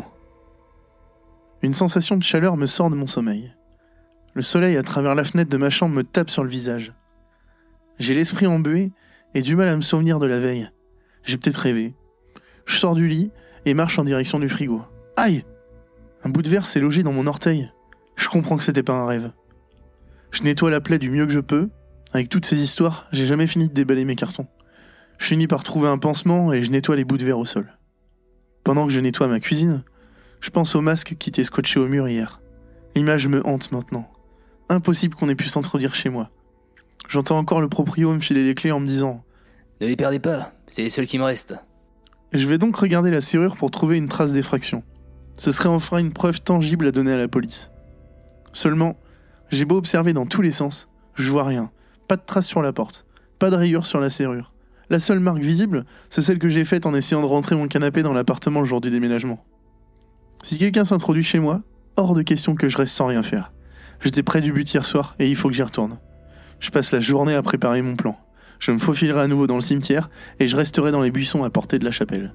Speaker 2: Une sensation de chaleur me sort de mon sommeil. Le soleil à travers la fenêtre de ma chambre me tape sur le visage. J'ai l'esprit embué et du mal à me souvenir de la veille. J'ai peut-être rêvé. Je sors du lit et marche en direction du frigo. Aïe! Un bout de verre s'est logé dans mon orteil. Je comprends que c'était pas un rêve. Je nettoie la plaie du mieux que je peux. Avec toutes ces histoires, j'ai jamais fini de déballer mes cartons. Je finis par trouver un pansement et je nettoie les bouts de verre au sol. Pendant que je nettoie ma cuisine, je pense au masque qui était scotché au mur hier. L'image me hante maintenant. Impossible qu'on ait pu s'introduire chez moi. J'entends encore le proprio me filer les clés en me disant
Speaker 3: « Ne les perdez pas, c'est les seuls qui me restent. »
Speaker 2: Je vais donc regarder la serrure pour trouver une trace d'effraction. Ce serait enfin une preuve tangible à donner à la police. Seulement, j'ai beau observer dans tous les sens, je vois rien. Pas de trace sur la porte, pas de rayure sur la serrure. La seule marque visible, c'est celle que j'ai faite en essayant de rentrer mon canapé dans l'appartement le jour du déménagement. Si quelqu'un s'introduit chez moi, hors de question que je reste sans rien faire. J'étais près du but hier soir et il faut que j'y retourne. Je passe la journée à préparer mon plan. Je me faufilerai à nouveau dans le cimetière et je resterai dans les buissons à portée de la chapelle.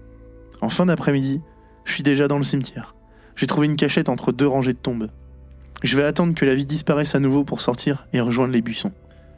Speaker 2: En fin d'après-midi, je suis déjà dans le cimetière. J'ai trouvé une cachette entre deux rangées de tombes. Je vais attendre que la vie disparaisse à nouveau pour sortir et rejoindre les buissons.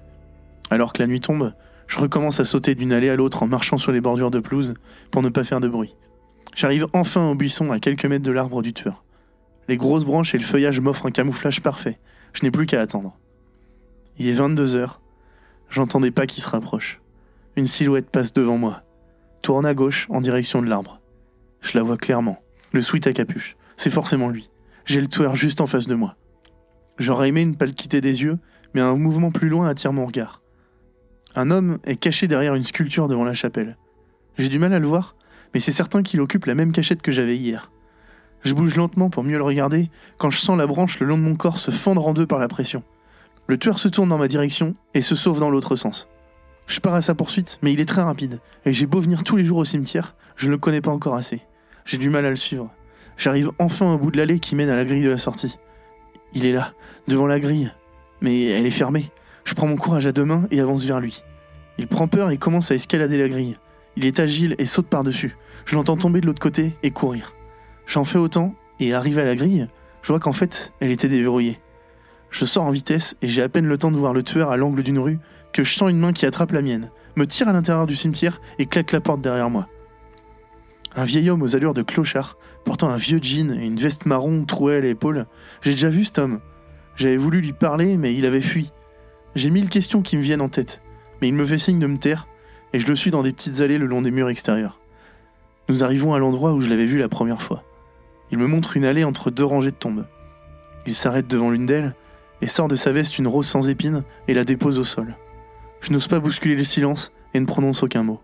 Speaker 2: Alors que la nuit tombe, je recommence à sauter d'une allée à l'autre en marchant sur les bordures de pelouse pour ne pas faire de bruit. J'arrive enfin au buisson à quelques mètres de l'arbre du tueur. Les grosses branches et le feuillage m'offrent un camouflage parfait. Je n'ai plus qu'à attendre. Il est vingt-deux heures. J'entends des pas qui se rapprochent. Une silhouette passe devant moi. Tourne à gauche en direction de l'arbre. Je la vois clairement. Le sweat à capuche. C'est forcément lui. J'ai le tueur juste en face de moi. J'aurais aimé ne pas le quitter des yeux, mais un mouvement plus loin attire mon regard. Un homme est caché derrière une sculpture devant la chapelle. J'ai du mal à le voir, mais c'est certain qu'il occupe la même cachette que j'avais hier. Je bouge lentement pour mieux le regarder, quand je sens la branche le long de mon corps se fendre en deux par la pression. Le tueur se tourne dans ma direction et se sauve dans l'autre sens. Je pars à sa poursuite, mais il est très rapide, et j'ai beau venir tous les jours au cimetière, je ne le connais pas encore assez. J'ai du mal à le suivre. J'arrive enfin au bout de l'allée qui mène à la grille de la sortie. Il est là, devant la grille, mais elle est fermée. Je prends mon courage à deux mains et avance vers lui. Il prend peur et commence à escalader la grille. Il est agile et saute par-dessus. Je l'entends tomber de l'autre côté et courir. J'en fais autant, et arrivé à la grille, je vois qu'en fait, elle était déverrouillée. Je sors en vitesse et j'ai à peine le temps de voir le tueur à l'angle d'une rue que je sens une main qui attrape la mienne, me tire à l'intérieur du cimetière et claque la porte derrière moi. Un vieil homme aux allures de clochard, portant un vieux jean et une veste marron trouée à l'épaule. J'ai déjà vu cet homme. J'avais voulu lui parler, mais il avait fui. J'ai mille questions qui me viennent en tête, mais il me fait signe de me taire, et je le suis dans des petites allées le long des murs extérieurs. Nous arrivons à l'endroit où je l'avais vu la première fois. Il me montre une allée entre deux rangées de tombes. Il s'arrête devant l'une d'elles, et sort de sa veste une rose sans épines et la dépose au sol. Je n'ose pas bousculer le silence et ne prononce aucun mot.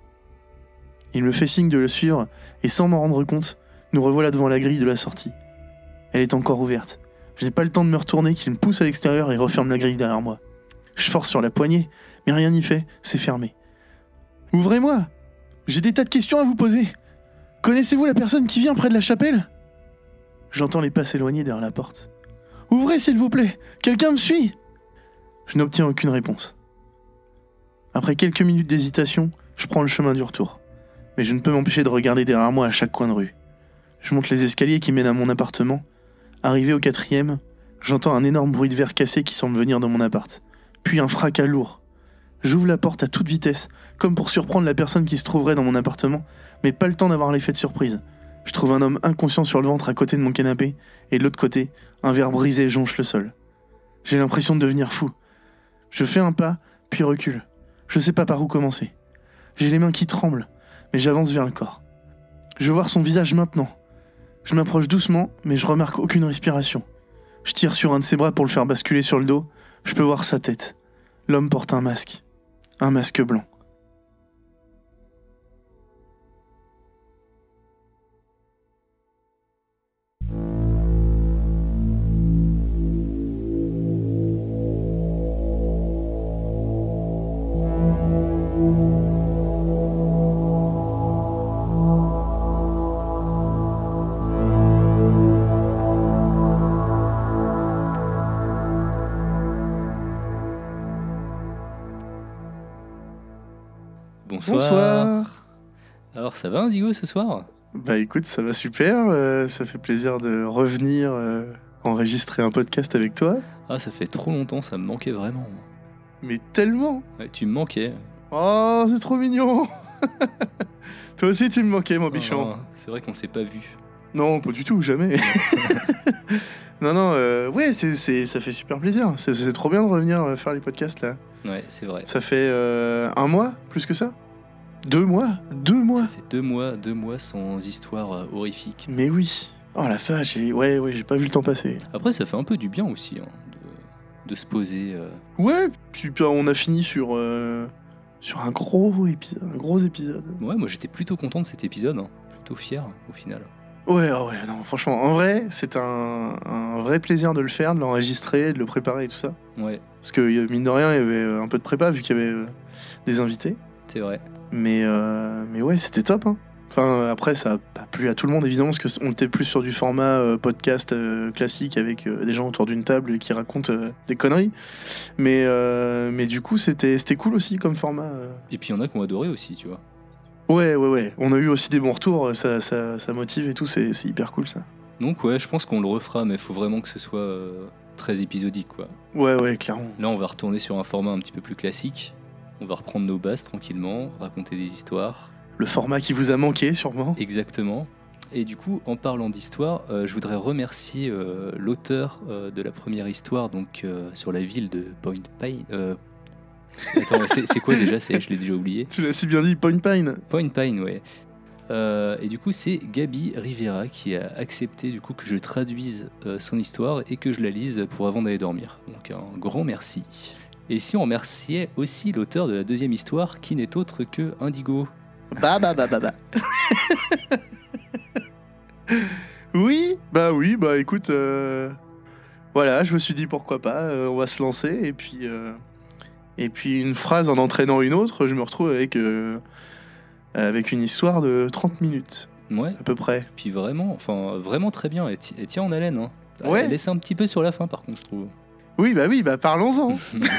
Speaker 2: Il me fait signe de le suivre, et sans m'en rendre compte, nous revoilà devant la grille de la sortie. Elle est encore ouverte. Je n'ai pas le temps de me retourner qu'il me pousse à l'extérieur et referme la grille derrière moi. Je force sur la poignée, mais rien n'y fait, c'est fermé. « Ouvrez-moi! J'ai des tas de questions à vous poser! Connaissez-vous la personne qui vient près de la chapelle ?» J'entends les pas s'éloigner derrière la porte. « Ouvrez, s'il vous plaît! Quelqu'un me suit !» Je n'obtiens aucune réponse. Après quelques minutes d'hésitation, je prends le chemin du retour. Mais je ne peux m'empêcher de regarder derrière moi à chaque coin de rue. Je monte les escaliers qui mènent à mon appartement. Arrivé au quatrième, j'entends un énorme bruit de verre cassé qui semble venir de mon appart. Puis un fracas lourd. J'ouvre la porte à toute vitesse, comme pour surprendre la personne qui se trouverait dans mon appartement, mais pas le temps d'avoir l'effet de surprise. Je trouve un homme inconscient sur le ventre à côté de mon canapé, et de l'autre côté, un verre brisé jonche le sol. J'ai l'impression de devenir fou. Je fais un pas, puis recule. Je sais pas par où commencer. J'ai les mains qui tremblent, mais j'avance vers le corps. Je veux voir son visage maintenant. Je m'approche doucement, mais je remarque aucune respiration. Je tire sur un de ses bras pour le faire basculer sur le dos. Je peux voir sa tête. L'homme porte un masque. Un masque blanc.
Speaker 3: Bonsoir.
Speaker 2: Bonsoir.
Speaker 3: Alors ça va Indigo ce soir?
Speaker 2: Bah écoute, ça va super. Euh, ça fait plaisir de revenir euh, enregistrer un podcast avec toi.
Speaker 3: Ah ça fait trop longtemps, ça me manquait vraiment.
Speaker 2: Mais tellement.
Speaker 3: Ouais, tu me manquais.
Speaker 2: Oh, c'est trop mignon. Toi aussi tu me manquais, mon bichon.
Speaker 3: Ah, c'est vrai qu'on s'est pas vu.
Speaker 2: Non, pas du tout, jamais. non, non, euh, ouais, c'est, c'est, ça fait super plaisir. C'est, c'est trop bien de revenir euh, faire les podcasts là.
Speaker 3: Ouais, c'est vrai.
Speaker 2: Ça fait euh, un mois, plus que ça. Deux mois Deux mois
Speaker 3: Ça fait deux mois, deux mois sans histoire euh, horrifique.
Speaker 2: Mais oui. Oh la vache, j'ai... ouais, ouais, j'ai pas vu le temps passer.
Speaker 3: Après, ça fait un peu du bien aussi, hein, de, de se poser. Euh...
Speaker 2: Ouais, puis puis, on a fini sur, euh, sur un gros épisode. Un gros épisode.
Speaker 3: Ouais, moi j'étais plutôt content de cet épisode, hein, plutôt fier au final.
Speaker 2: Ouais, oh ouais, non, franchement, en vrai, c'est un, un vrai plaisir de le faire, de l'enregistrer, de le préparer et tout ça.
Speaker 3: Ouais.
Speaker 2: Parce que, mine de rien, il y avait un peu de prépa, vu qu'il y avait euh, des invités.
Speaker 3: C'est vrai.
Speaker 2: Mais, euh, mais ouais, c'était top. Hein. Enfin, après, ça a pas plu à tout le monde, évidemment, parce qu'on était plus sur du format euh, podcast euh, classique avec euh, des gens autour d'une table qui racontent euh, des conneries. Mais, euh, mais du coup, c'était, c'était cool aussi comme format. Euh.
Speaker 3: Et puis il y en a qui ont adoré aussi, tu vois.
Speaker 2: Ouais, ouais, ouais. On a eu aussi des bons retours, ça, ça, ça motive et tout, c'est, c'est hyper cool ça.
Speaker 3: Donc ouais, je pense qu'on le refera, mais il faut vraiment que ce soit euh, très épisodique, quoi.
Speaker 2: Ouais, ouais, clairement.
Speaker 3: Là, on va retourner sur un format un petit peu plus classique. On va reprendre nos bases tranquillement, raconter des histoires.
Speaker 2: Le format qui vous a manqué, sûrement.
Speaker 3: Exactement. Et du coup, en parlant d'histoire, euh, je voudrais remercier euh, l'auteur euh, de la première histoire, donc euh, sur la ville de Point Pine. Euh... Attends, c'est, c'est quoi déjà c'est, je l'ai déjà oublié.
Speaker 2: Tu l'as si bien dit, Point Pine.
Speaker 3: Point Pine, ouais. Euh, et du coup, c'est Gabi Rivera qui a accepté du coup que je traduise euh, son histoire et que je la lise pour avant d'aller dormir. Donc un grand merci. Et si on remerciait aussi l'auteur de la deuxième histoire, qui n'est autre que Indigo.
Speaker 2: Bah bah bah bah bah. Oui, bah oui, bah écoute, euh, voilà, je me suis dit pourquoi pas, euh, on va se lancer et puis euh, et puis une phrase en entraînant une autre, je me retrouve avec euh, avec une histoire de trente minutes.
Speaker 3: Ouais.
Speaker 2: À peu près.
Speaker 3: Puis vraiment, enfin vraiment très bien. Elle, t- elle tient en haleine. Hein.
Speaker 2: Ouais.
Speaker 3: Elle laisse un petit peu sur la fin, par contre, je trouve.
Speaker 2: Oui, bah oui, bah parlons-en.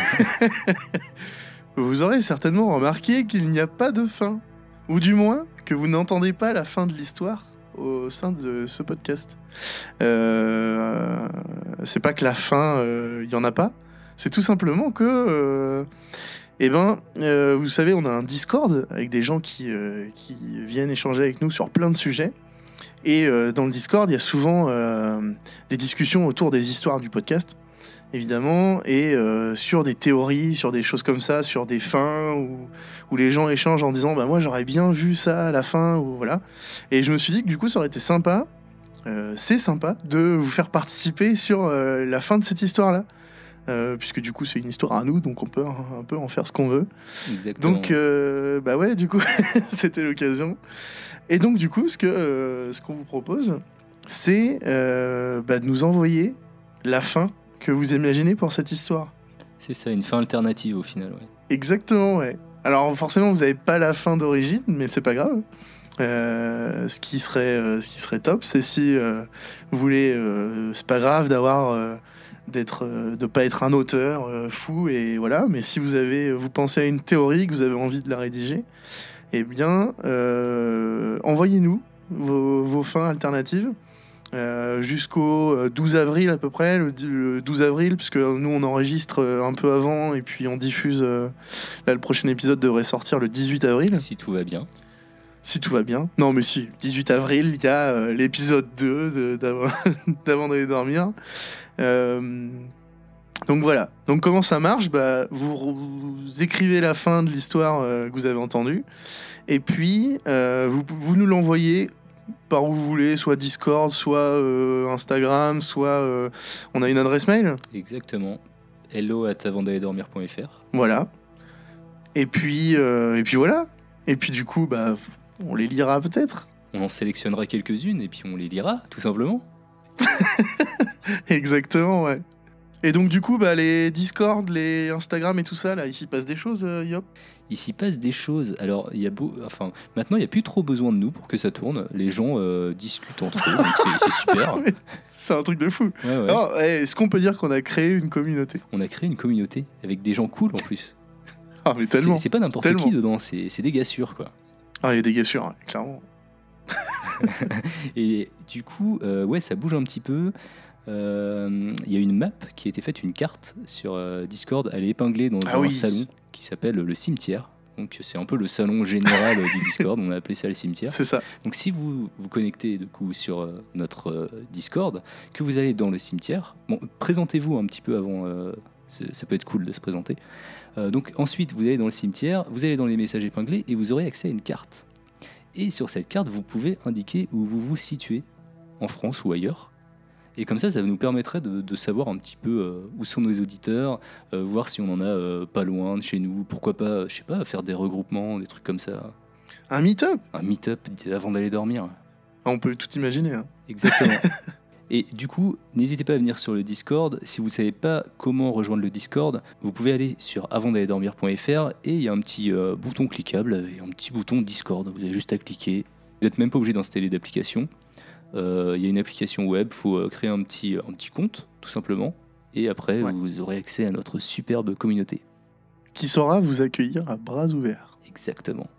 Speaker 2: Vous aurez certainement remarqué qu'il n'y a pas de fin, ou du moins que vous n'entendez pas la fin de l'histoire au sein de ce podcast. Euh, c'est pas que la fin, il euh, y en a pas. C'est tout simplement que, euh, eh ben, euh, vous savez, on a un Discord avec des gens qui euh, qui viennent échanger avec nous sur plein de sujets. Et euh, dans le Discord, il y a souvent euh, des discussions autour des histoires du podcast. Évidemment, et euh, sur des théories, sur des choses comme ça, sur des fins, où, où les gens échangent en disant bah, « moi j'aurais bien vu ça à la fin », ou voilà. Et je me suis dit que du coup ça aurait été sympa, euh, c'est sympa, de vous faire participer sur euh, la fin de cette histoire-là. Euh, puisque du coup c'est une histoire à nous, donc on peut un, un peu en faire ce qu'on veut.
Speaker 3: Exactement.
Speaker 2: Donc, euh, bah ouais, du coup, c'était l'occasion. Et donc du coup, ce, que, euh, ce qu'on vous propose, c'est euh, bah, de nous envoyer la fin que vous imaginez pour cette histoire.
Speaker 3: C'est ça, une fin alternative au final, ouais.
Speaker 2: Exactement, ouais. Alors forcément, vous n'avez pas la fin d'origine, mais c'est pas grave. Euh, ce qui serait, euh, ce qui serait top, c'est si euh, vous voulez, euh, c'est pas grave d'avoir, euh, d'être, euh, de pas être un auteur euh, fou et voilà. Mais si vous avez, vous pensez à une théorie que vous avez envie de la rédiger, eh bien, euh, envoyez-nous vos, vos fins alternatives. Euh, jusqu'au douze avril à peu près, le, le douze avril, puisque nous on enregistre un peu avant et puis on diffuse. Euh, là, le prochain épisode devrait sortir le dix-huit avril.
Speaker 3: Si tout va bien.
Speaker 2: Si tout va bien. Non, mais si, dix-huit avril, il y a euh, l'épisode deux de, d'avant, d'avant d'aller dormir. Euh, donc voilà. Donc comment ça marche ? Bah, vous, vous écrivez la fin de l'histoire euh, que vous avez entendue. Et puis, euh, vous, vous nous l'envoyez par où vous voulez, soit Discord, soit euh, Instagram, soit euh, on a une adresse mail.
Speaker 3: Exactement. hello at avant d'aller dormir point f r.
Speaker 2: Voilà. Et puis, euh, et puis voilà. Et puis du coup, bah, on les lira peut-être.
Speaker 3: On en sélectionnera quelques-unes et puis on les lira, tout simplement.
Speaker 2: Exactement, ouais. Et donc du coup, bah, les Discord, les Instagram et tout ça, là, il s'y passe des choses, euh, Yop ?
Speaker 3: Il s'y passe des choses. Alors, il y a beau... enfin, maintenant, il n'y a plus trop besoin de nous pour que ça tourne. Les gens euh, discutent entre eux, donc c'est, c'est super.
Speaker 2: C'est un truc de fou.
Speaker 3: Ouais, ouais.
Speaker 2: Alors, est-ce qu'on peut dire qu'on a créé une communauté ?
Speaker 3: On a créé une communauté avec des gens cool en plus.
Speaker 2: Ah, mais tellement.
Speaker 3: C'est, c'est pas n'importe
Speaker 2: tellement.
Speaker 3: qui dedans, c'est, c'est des gars sûrs, quoi.
Speaker 2: Ah, il y a des gars sûrs, hein, clairement.
Speaker 3: Et du coup, euh, ouais, ça bouge un petit peu. Il euh, y a une map qui a été faite, une carte sur euh, Discord. Elle est épinglée dans
Speaker 2: ah
Speaker 3: un
Speaker 2: oui.
Speaker 3: salon qui s'appelle le cimetière. Donc c'est un peu le salon général du Discord. On a appelé ça le cimetière.
Speaker 2: C'est ça.
Speaker 3: Donc si vous vous connectez du coup sur euh, notre euh, Discord, que vous allez dans le cimetière, bon, présentez-vous un petit peu avant. Euh, ça peut être cool de se présenter. Euh, donc ensuite, vous allez dans le cimetière, vous allez dans les messages épinglés et vous aurez accès à une carte. Et sur cette carte, vous pouvez indiquer où vous vous situez, en France ou ailleurs. Et comme ça, ça nous permettrait de, de savoir un petit peu euh, où sont nos auditeurs, euh, voir si on en a euh, pas loin de chez nous, pourquoi pas, je sais pas, faire des regroupements, des trucs comme ça.
Speaker 2: Un meet-up ?
Speaker 3: Un meet-up avant d'aller dormir.
Speaker 2: Ah, on peut tout imaginer. Hein.
Speaker 3: Exactement. Et du coup, n'hésitez pas à venir sur le Discord. Si vous ne savez pas comment rejoindre le Discord, vous pouvez aller sur avant d'aller dormir point f r et il y a un petit euh, bouton cliquable et un petit bouton Discord. Vous avez juste à cliquer. Vous n'êtes même pas obligé d'installer d'application. Il euh, y a une application web, il faut euh, créer un petit, un petit compte, tout simplement. Et après, ouais. vous aurez accès à notre superbe communauté.
Speaker 2: Qui saura vous accueillir à bras ouverts.
Speaker 3: Exactement.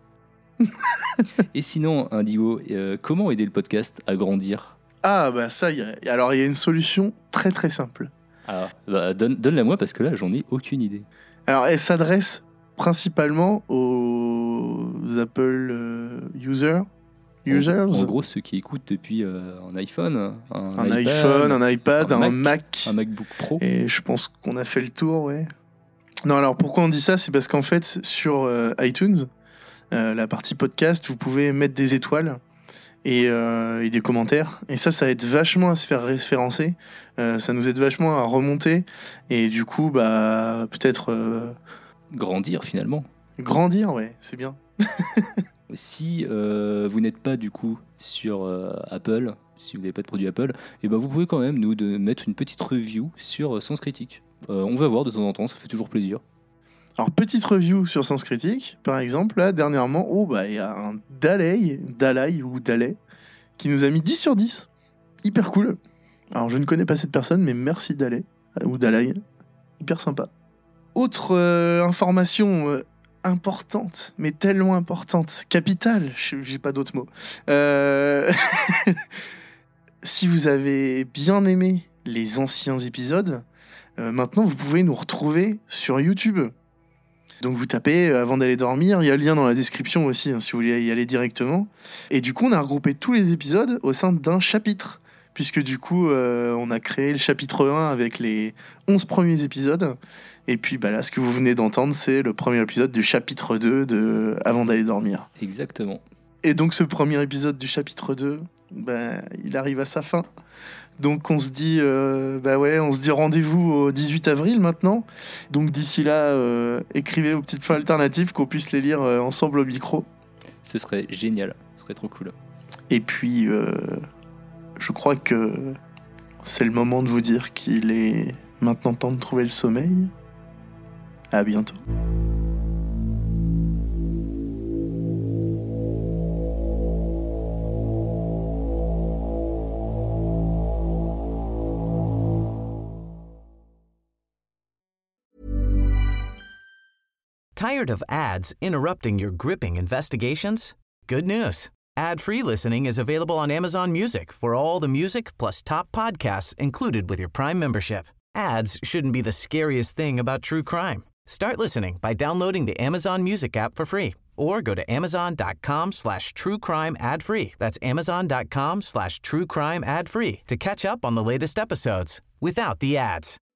Speaker 3: Et sinon, Indigo, euh, comment aider le podcast à grandir ?
Speaker 2: Ah bah ça, y a... alors il y a une solution très très simple.
Speaker 3: Ah, bah, donne, donne-la moi parce que là j'en ai aucune idée.
Speaker 2: Alors elle s'adresse principalement aux Apple euh, users. Users.
Speaker 3: En, en gros, ceux qui écoutent depuis euh, un iPhone, un,
Speaker 2: un
Speaker 3: iPad,
Speaker 2: iPhone, un iPad, un,
Speaker 3: un
Speaker 2: Mac,
Speaker 3: Mac, un MacBook Pro.
Speaker 2: Et je pense qu'on a fait le tour, ouais. Non, alors pourquoi on dit ça ? C'est parce qu'en fait sur euh, iTunes, euh, la partie podcast, vous pouvez mettre des étoiles. Et, euh, et des commentaires. Et ça, ça aide vachement à se faire référencer. Euh, ça nous aide vachement à remonter. Et du coup, bah, peut-être... Euh...
Speaker 3: Grandir, finalement.
Speaker 2: Grandir, ouais, c'est bien.
Speaker 3: Si euh, vous n'êtes pas, du coup, sur euh, Apple, si vous n'avez pas de produit Apple, et ben vous pouvez quand même, nous, de mettre une petite review sur euh, Sens Critique. Euh, on va voir de temps en temps, ça fait toujours plaisir. Alors, petite review sur Sens Critique, par exemple, là, dernièrement, oh, bah, il y a un Dalai, Dalai ou Dalai, qui nous a mis dix sur dix. Hyper cool. Alors, je ne connais pas cette personne, mais merci Dalai, ou Dalai. Hyper sympa. Autre euh, information euh, importante, mais tellement importante, capitale, j'ai pas d'autres mots. Euh... si vous avez bien aimé les anciens épisodes, euh, maintenant, vous pouvez nous retrouver sur YouTube. Donc vous tapez euh, avant d'aller dormir, il y a le lien dans la description aussi hein, si vous voulez y aller directement. Et du coup on a regroupé tous les épisodes au sein d'un chapitre, puisque du coup euh, on a créé le chapitre un avec les onze premiers épisodes. Et puis bah, là ce que vous venez d'entendre c'est le premier épisode du chapitre deux de Avant d'aller dormir. Exactement.
Speaker 2: Et donc ce premier épisode du chapitre deux, bah, il arrive à sa fin. Donc on se dit, euh, bah ouais, on se dit rendez-vous au dix-huit avril maintenant. Donc d'ici là, euh, écrivez vos petites fins alternatives qu'on puisse les lire euh, ensemble au micro.
Speaker 3: Ce serait génial, ce serait trop cool.
Speaker 2: Et puis, euh, je crois que c'est le moment de vous dire qu'il est maintenant temps de trouver le sommeil. À bientôt.
Speaker 1: Tired of ads interrupting your gripping investigations? Good news. Ad-free listening is available on Amazon Music for all the music plus top podcasts included with your Prime membership. Ads shouldn't be the scariest thing about true crime. Start listening by downloading the Amazon Music app for free or go to amazon.com slash true crime ad free. That's amazon.com slash true crime ad free to catch up on the latest episodes without the ads.